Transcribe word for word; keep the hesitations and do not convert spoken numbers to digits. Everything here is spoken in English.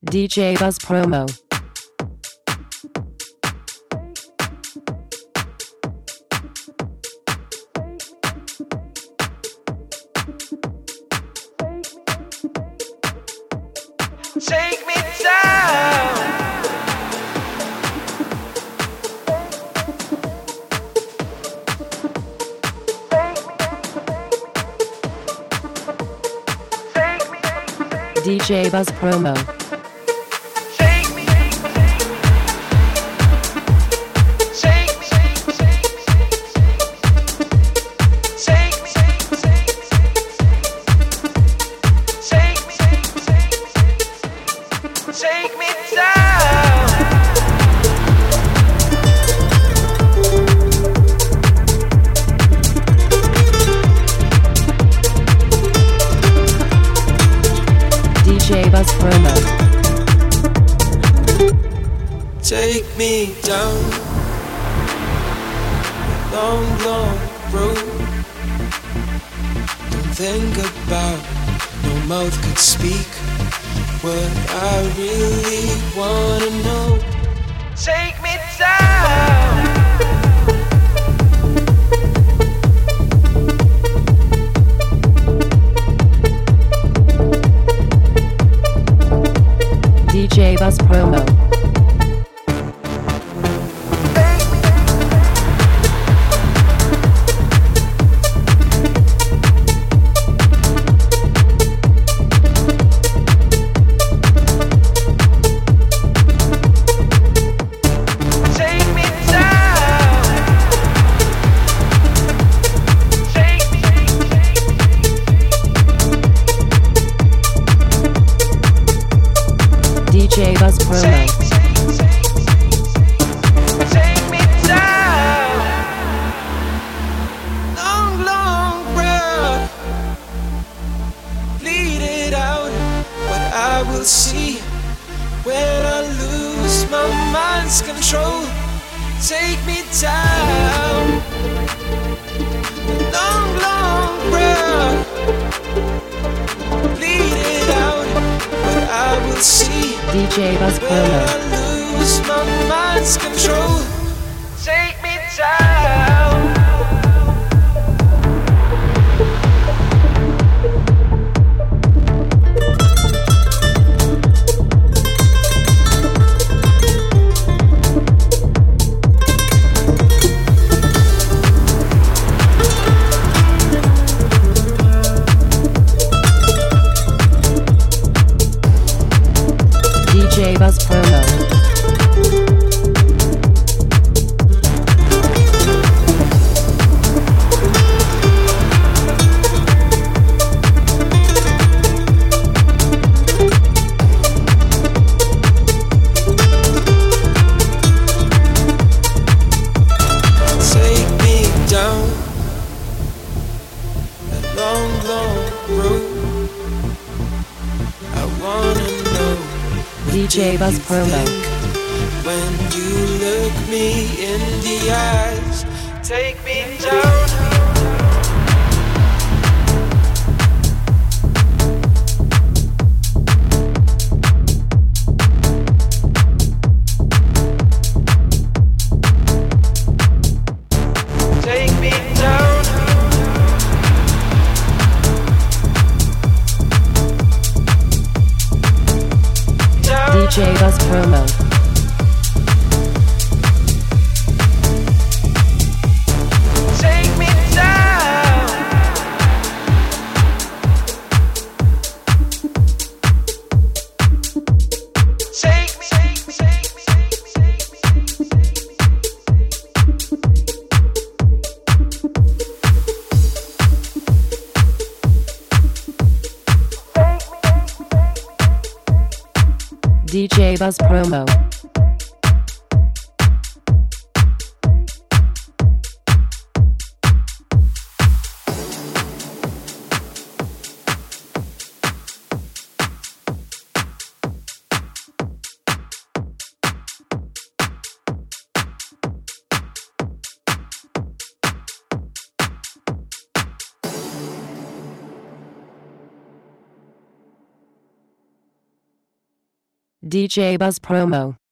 D J Buzz Promo. Take me down. D J Buzz Promo. Take me, take me, take me, take me down. D J Buzz Promo. Take me down a long, long road. Don't think about, no mouth could speak what I really wanna know. Take me down. D J Buzz Promo. Take me down. Take me, D J Buzz Promo. take me, take me down. Long, long road, bleed it out. What I will see when I lose my mind's control. Take me down. Long, long road, bleed it out. What I will see D J Buzz when Promo. I lose my mind's control. Take me down. D J Buzz Promo. Take me down a long, long road. I wanna know what D J Buzz you Promo. think when you look me in the eyes. Take me down. Take me down. Down. D J Buzz Promo. Take me down. Take me, take me, take me, take me, D J Buzz Promo. D J Buzz Promo.